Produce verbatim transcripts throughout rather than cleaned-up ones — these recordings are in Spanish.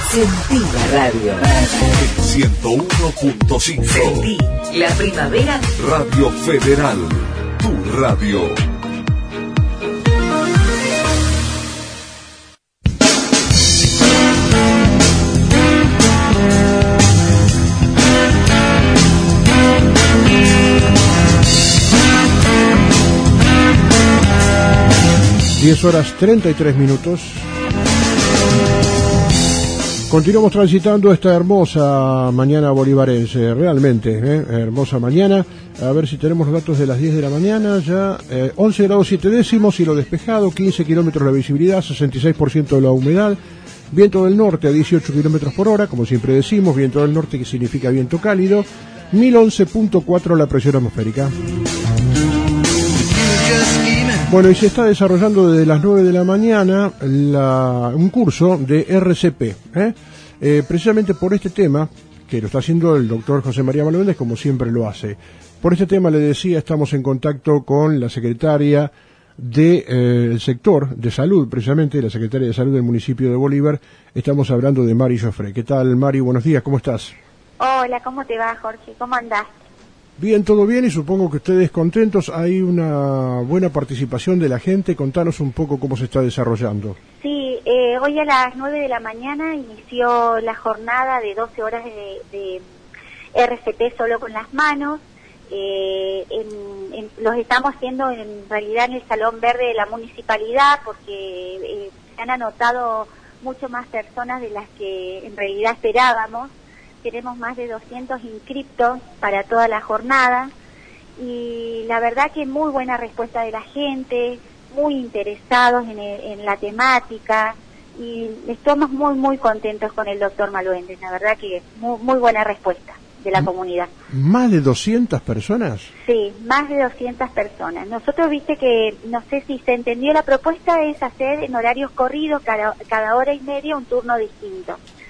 Sentí la radio. ciento uno punto cinco. Sentí la primavera. Radio Federal, tu radio. diez horas treinta y tres minutos. Continuamos transitando esta hermosa mañana bolivarense, realmente, ¿eh? hermosa mañana. A ver si tenemos los datos de las diez de la mañana, ya eh, once grados siete décimos, cielo despejado, quince kilómetros la visibilidad, sesenta y seis por ciento de la humedad, viento del norte a dieciocho kilómetros por hora, como siempre decimos, viento del norte que significa viento cálido, mil once punto cuatro la presión atmosférica. Bueno, y se está desarrollando desde las nueve de la mañana la, un curso de R C P, ¿eh? Eh, precisamente por este tema, que lo está haciendo el doctor José María Malvéndez, como siempre lo hace. Por este tema, le decía, estamos en contacto con la secretaria del de, eh, sector de salud, precisamente la secretaria de salud del municipio de Bolívar. Estamos hablando de Mari Joffre. ¿Qué tal, Mari? Buenos días, ¿cómo estás? Hola, ¿cómo te va, Jorge? ¿Cómo andás? Bien, todo bien, y supongo que ustedes contentos. Hay una buena participación de la gente. Contanos un poco cómo se está desarrollando. Sí, eh, hoy a las nueve de la mañana inició la jornada de doce horas de, de R C P solo con las manos. Eh, en, en, los estamos haciendo en realidad en el Salón Verde de la Municipalidad porque eh, se han anotado mucho más personas de las que en realidad esperábamos. Tenemos más de doscientos inscriptos para toda la jornada y la verdad que muy buena respuesta de la gente, muy interesados en, el, en la temática y estamos muy muy contentos con el doctor Malvéndez, la verdad que muy, muy buena respuesta de la comunidad. ¿Más de doscientas personas? Sí, más de doscientas personas. Nosotros, viste que, no sé si se entendió, la propuesta es hacer en horarios corridos cada, cada hora y media un turno distinto.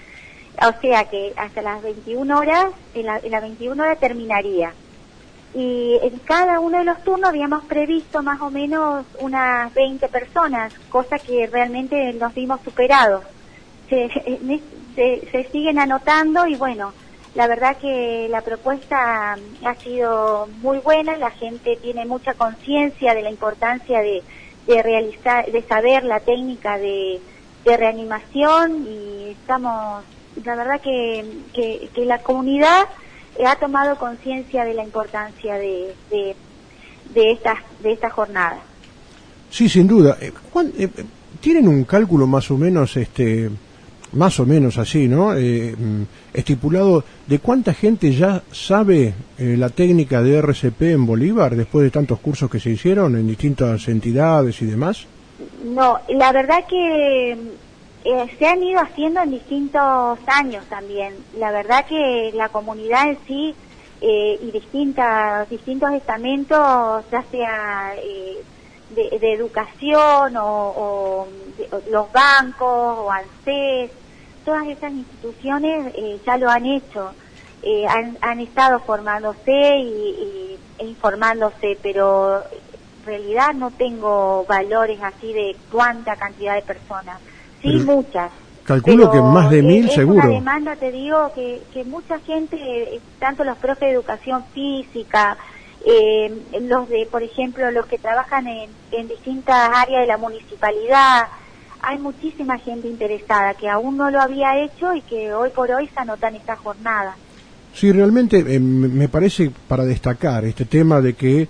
O sea que hasta las veintiuna horas, en la, en las veintiuna horas terminaría. Y en cada uno de los turnos habíamos previsto más o menos unas veinte personas, cosa que realmente nos vimos superados. Se, se, se siguen anotando y bueno, la verdad que la propuesta ha sido muy buena, la gente tiene mucha conciencia de la importancia de, de realizar, de saber la técnica de, de reanimación y estamos... La verdad que, que, que la comunidad ha tomado conciencia de la importancia de, de, de esta de esta jornada. Sí, sin duda. ¿Tienen un cálculo más o menos, este, más o menos así, ¿no? Eh, estipulado de cuánta gente ya sabe eh, la técnica de R C P en Bolívar después de tantos cursos que se hicieron en distintas entidades y demás? No, la verdad que Eh, se han ido haciendo en distintos años también. La verdad que la comunidad en sí eh, y distintas, distintos estamentos, ya sea eh, de, de educación o, o, de, o los bancos o ANSES, todas esas instituciones eh, ya lo han hecho. Eh, han, han estado formándose y, y, e informándose, pero en realidad no tengo valores así de cuánta cantidad de personas. Sí, pero muchas. Calculo que más de mil, es seguro. Una demanda, te digo, que, que mucha gente, tanto los profes de educación física, eh, los de, por ejemplo, los que trabajan en, en distintas áreas de la municipalidad, hay muchísima gente interesada que aún no lo había hecho y que hoy por hoy se anotan esta jornada. Sí, realmente eh, me parece para destacar este tema de que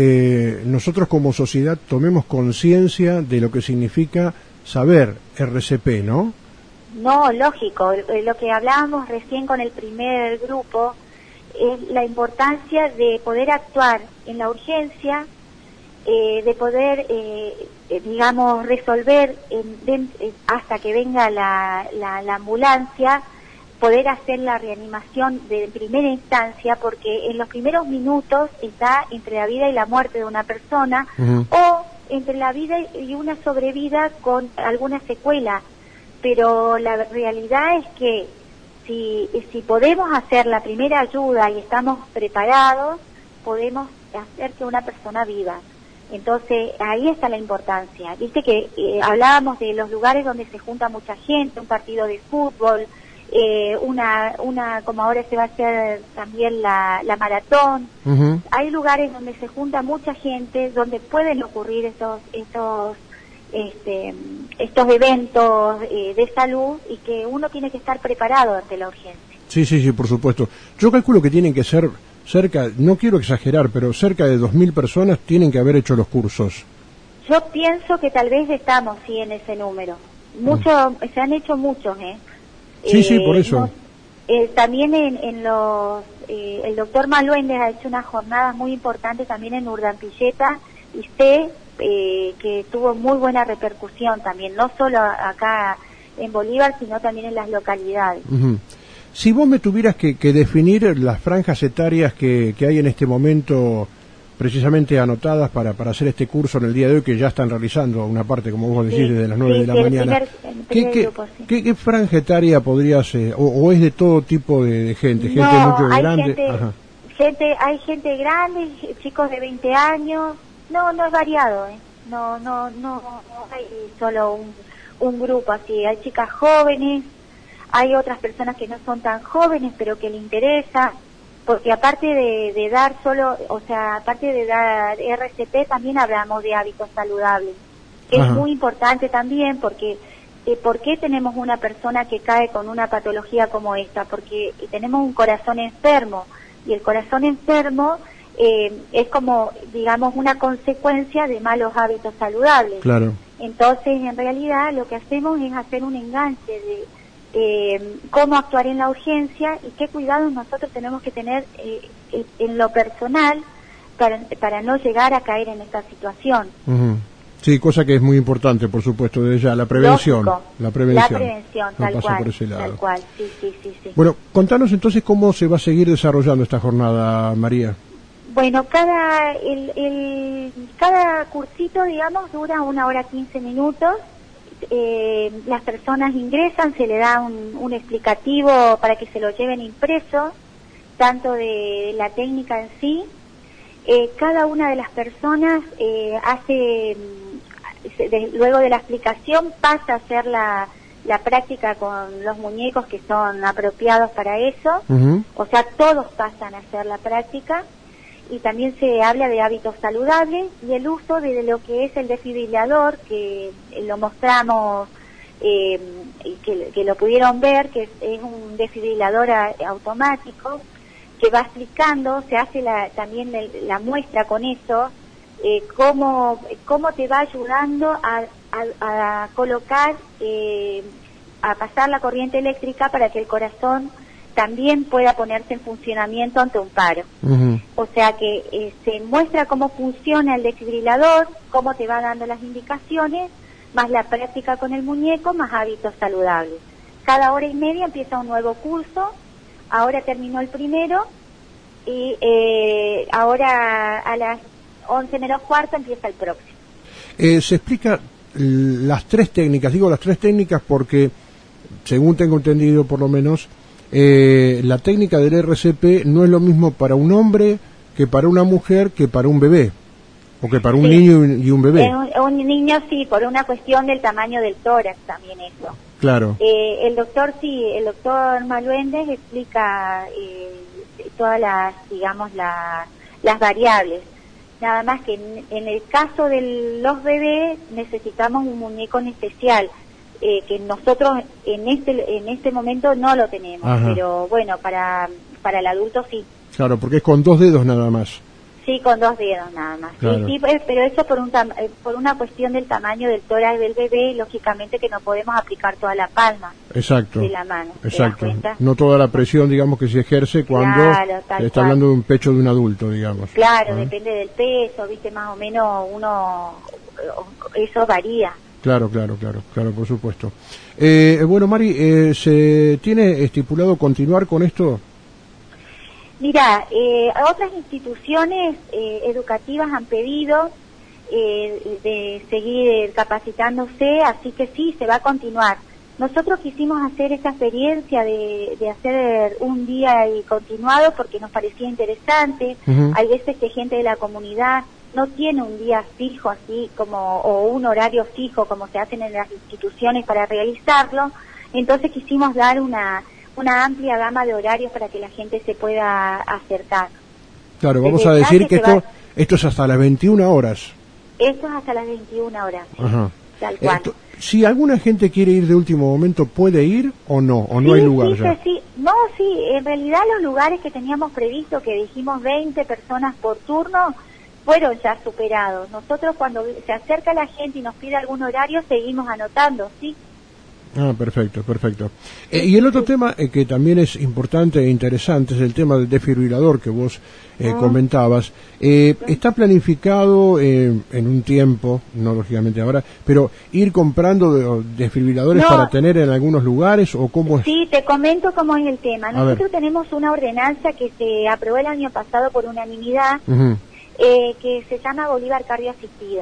eh, nosotros como sociedad tomemos conciencia de lo que significa saber R C P, ¿no? No, lógico. Lo que hablábamos recién con el primer grupo es la importancia de poder actuar en la urgencia, eh, de poder, eh, digamos, resolver en, de, hasta que venga la, la, la ambulancia, poder hacer la reanimación de primera instancia, porque en los primeros minutos está entre la vida y la muerte de una persona, uh-huh. o entre la vida y una sobrevida con alguna secuela, pero la realidad es que si, si podemos hacer la primera ayuda y estamos preparados, podemos hacer que una persona viva. Entonces, ahí está la importancia. Viste que eh, hablábamos de los lugares donde se junta mucha gente, un partido de fútbol, eh, una, una, como ahora se va a hacer también la, la maratón. Uh-huh. Hay lugares donde se junta mucha gente, donde pueden ocurrir estos, estos, este, estos eventos eh, de salud, y que uno tiene que estar preparado ante la urgencia. Sí, sí, sí, por supuesto. Yo calculo que tienen que ser cerca, no quiero exagerar, pero cerca de dos mil personas tienen que haber hecho los cursos. Yo pienso que tal vez estamos, sí, en ese número. Muchos, mm. se han hecho muchos, ¿eh? Sí, eh, sí, por eso. No, eh, también en, en los, eh, el doctor Maluendes ha hecho unas jornadas muy importantes también en Urdampilleta, y sé eh, que tuvo muy buena repercusión también, no solo acá en Bolívar, sino también en las localidades. Uh-huh. Si vos me tuvieras que, que definir las franjas etarias que, que hay en este momento precisamente anotadas para, para hacer este curso en el día de hoy, que ya están realizando una parte, como vos decís, sí, desde las nueve sí, de la sí, mañana, primer, ¿qué, qué, grupo, sí. ¿qué, ¿qué franja etaria podrías, eh, o, o es de todo tipo de, de gente? ¿Gente no, mucho hay grande? Gente, Ajá. gente, hay gente grande, chicos de veinte años, no, no es variado, ¿eh? no, no, no, no hay solo un, un grupo así, hay chicas jóvenes, hay otras personas que no son tan jóvenes, pero que le interesa, porque aparte de, de dar solo, o sea, aparte de dar R C P, también hablamos de hábitos saludables, que es muy importante también, porque eh, ¿por qué tenemos una persona que cae con una patología como esta? Porque tenemos un corazón enfermo, y el corazón enfermo eh, es como, digamos, una consecuencia de malos hábitos saludables. Claro. Entonces, en realidad, lo que hacemos es hacer un enganche de Eh, cómo actuar en la urgencia y qué cuidados nosotros tenemos que tener eh, en lo personal para, para no llegar a caer en esta situación. Uh-huh. Sí, cosa que es muy importante, por supuesto, desde ya, la prevención. Lógico, la prevención. La prevención, no tal pasa cual, por ese lado. tal cual, sí, sí, sí, sí. Bueno, contanos entonces cómo se va a seguir desarrollando esta jornada, María. Bueno, cada, el, el, cada cursito, digamos, dura una hora quince minutos. Eh, las personas ingresan, se le da un, un explicativo para que se lo lleven impreso, tanto de la técnica en sí. Eh, cada una de las personas eh, hace, de, luego de la explicación, pasa a hacer la, la práctica con los muñecos que son apropiados para eso. Uh-huh. O sea, todos pasan a hacer la práctica. Y también se habla de hábitos saludables y el uso de lo que es el desfibrilador, que lo mostramos, eh, que, que lo pudieron ver, que es, es un desfibrilador a, automático, que va explicando, se hace la, también el, la muestra con eso, eh, cómo, cómo te va ayudando a, a, a colocar, eh, a pasar la corriente eléctrica para que el corazón también pueda ponerse en funcionamiento ante un paro. Uh-huh. O sea que eh, se muestra cómo funciona el desfibrilador, cómo te va dando las indicaciones, más la práctica con el muñeco, más hábitos saludables. Cada hora y media empieza un nuevo curso, ahora terminó el primero, y eh, ahora a las once menos cuarto empieza el próximo. Eh, se explica las tres técnicas, digo las tres técnicas porque, según tengo entendido por lo menos, Eh, la técnica del R C P no es lo mismo para un hombre que para una mujer que para un bebé, o que para un sí. niño y un bebé. Un, un niño sí, por una cuestión del tamaño del tórax también eso. Claro. Eh, el doctor sí, el doctor Maluendes explica eh, todas las, digamos, la, las variables. Nada más que en, en el caso de los bebés necesitamos un muñeco en especial. Eh, que nosotros en este en este momento no lo tenemos. Ajá. Pero bueno, para para el adulto sí. Claro, porque es con dos dedos nada más. Sí, con dos dedos nada más. Claro. Sí, sí, pero eso por un tam por una cuestión del tamaño del tórax del bebé, lógicamente que no podemos aplicar toda la palma. Exacto. De la mano. Exacto. No toda la presión, digamos, que se ejerce cuando claro, se está hablando de un pecho de un adulto, digamos. Claro, ¿Ah? Depende del peso, viste, más o menos uno, eso varía. Claro, claro, claro, claro, por supuesto. Eh, bueno, Mari, eh, ¿se tiene estipulado continuar con esto? Mira, eh, otras instituciones eh, educativas han pedido eh, de seguir capacitándose, así que sí, se va a continuar. Nosotros quisimos hacer esta experiencia de, de hacer un día y continuado porque nos parecía interesante. Uh-huh. Hay veces que gente de la comunidad no tiene un día fijo así como, o un horario fijo como se hacen en las instituciones para realizarlo, entonces quisimos dar una, una amplia gama de horarios para que la gente se pueda acercar. Claro, vamos Desde a decir que esto, va... esto es hasta las veintiuna horas. Esto es hasta las veintiuna horas, sí, Ajá. tal cual. Esto, si alguna gente quiere ir de último momento, ¿puede ir o no? ¿O no sí, hay lugar sí, ya? Sí, sí, no, sí, en realidad los lugares que teníamos previsto, que dijimos veinte personas por turno, fueron ya superados. Nosotros cuando se acerca la gente y nos pide algún horario, seguimos anotando, ¿sí? Ah, perfecto, perfecto. Eh, y el otro tema eh, que también es importante e interesante es el tema del desfibrilador que vos eh, Ah. comentabas. Eh, está planificado eh, en un tiempo, no lógicamente ahora, pero ir comprando de- desfibriladores No. para tener en algunos lugares o cómo es. Sí, te comento cómo es el tema. A Nosotros ver. tenemos una ordenanza que se aprobó el año pasado por unanimidad, Ujú. eh, que se llama Bolívar Cardio Asistida,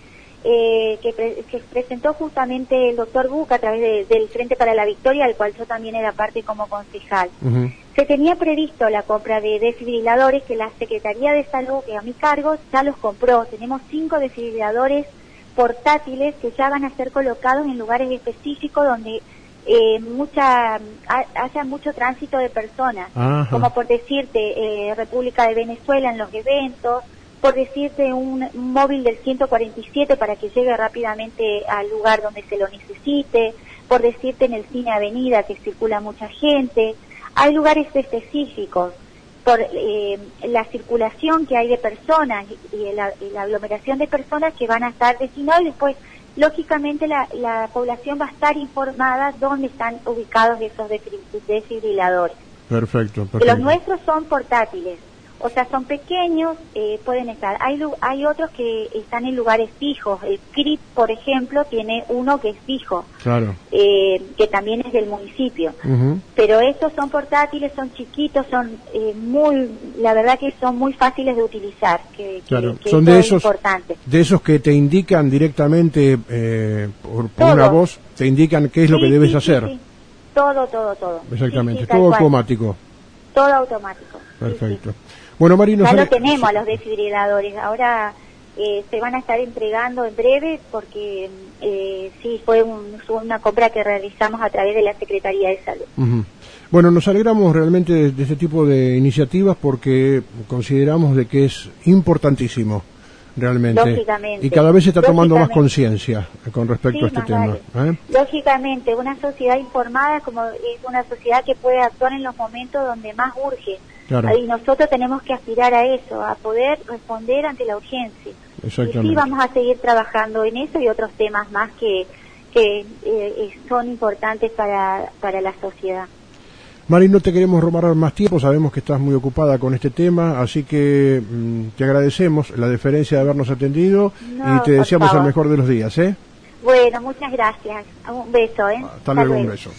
eh, que, pre- que presentó justamente el doctor Buca a través de- del Frente para la Victoria, al cual yo también era parte como concejal. Ujú. Se tenía previsto la compra de desfibriladores que la Secretaría de Salud, que a mi cargo, ya los compró. Tenemos cinco desfibriladores portátiles que ya van a ser colocados en lugares específicos donde eh, mucha ha- haya mucho tránsito de personas, Ajá. como por decirte eh, República de Venezuela en los eventos, por decirte un, un móvil del ciento cuarenta y siete para que llegue rápidamente al lugar donde se lo necesite, por decirte en el cine Avenida que circula mucha gente. Hay lugares específicos por eh, la circulación que hay de personas y, y la, y la aglomeración de personas que van a estar destinados, y después lógicamente la, la población va a estar informada dónde están ubicados esos desfibri- desfibriladores. Perfecto, Que perfecto. los nuestros son portátiles, o sea, son pequeños, eh, pueden estar. Hay lu- hay otros que están en lugares fijos. El C R I P, por ejemplo, tiene uno que es fijo, Claro. eh, que también es del municipio. Ujú. Pero estos son portátiles, son chiquitos, son eh, muy, la verdad que son muy fáciles de utilizar, que, que- Claro, que son eso de es esos importante. de esos que te indican directamente eh, por, por Todo. una voz, te indican qué es lo Sí, que debes sí, sí, hacer. sí. Todo, todo, todo. Exactamente, Sí, sí, tal todo cual. automático. Todo automático. Sí, Perfecto. sí. Bueno, Marino, Ya sale- lo tenemos a los desfibriladores. Ahora eh, se van a estar entregando en breve porque eh, sí, fue, un, fue una compra que realizamos a través de la Secretaría de Salud. Ujú. Bueno, nos alegramos realmente de, de este tipo de iniciativas porque consideramos de que es importantísimo realmente. Lógicamente. Y cada vez se está tomando más Lógicamente. conciencia con respecto Sí, a este más tema. vale. ¿eh? Lógicamente, una sociedad informada como es una sociedad que puede actuar en los momentos donde más urge. Claro. Y nosotros tenemos que aspirar a eso, a poder responder ante la urgencia. Y Exactamente. sí, vamos a seguir trabajando en eso y otros temas más que, que eh, son importantes para, para la sociedad. Mari, no te queremos robar más tiempo, sabemos que estás muy ocupada con este tema, así que mm, te agradecemos la deferencia de habernos atendido No, y te por deseamos el favor. mejor de los días, ¿eh? Bueno, muchas gracias. Un beso, ¿eh? Hasta luego, un beso.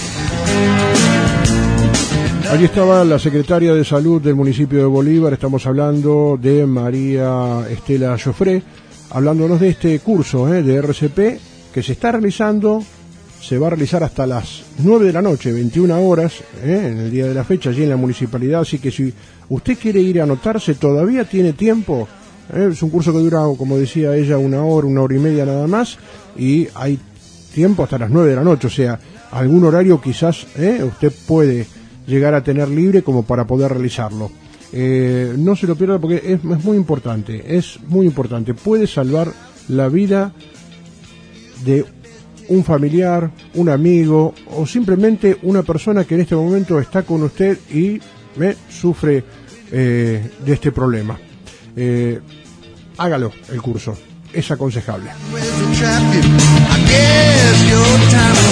Allí estaba la secretaria de Salud del municipio de Bolívar, estamos hablando de María Estela Joffre, hablándonos de este curso eh, de R C P que se está realizando, se va a realizar hasta las nueve de la noche, veintiuna horas, eh, en el día de la fecha, allí en la municipalidad, así que si usted quiere ir a anotarse, todavía tiene tiempo. Eh, es un curso que dura, como decía ella, una hora, una hora y media nada más, y hay tiempo hasta las nueve de la noche, o sea, algún horario quizás eh, usted puede llegar a tener libre como para poder realizarlo. Eh, no se lo pierda porque es, es muy importante, es muy importante. Puede salvar la vida de un familiar, un amigo o simplemente una persona que en este momento está con usted y eh, sufre eh, de este problema. Eh, hágalo el curso, es aconsejable. With the traffic, I guess your time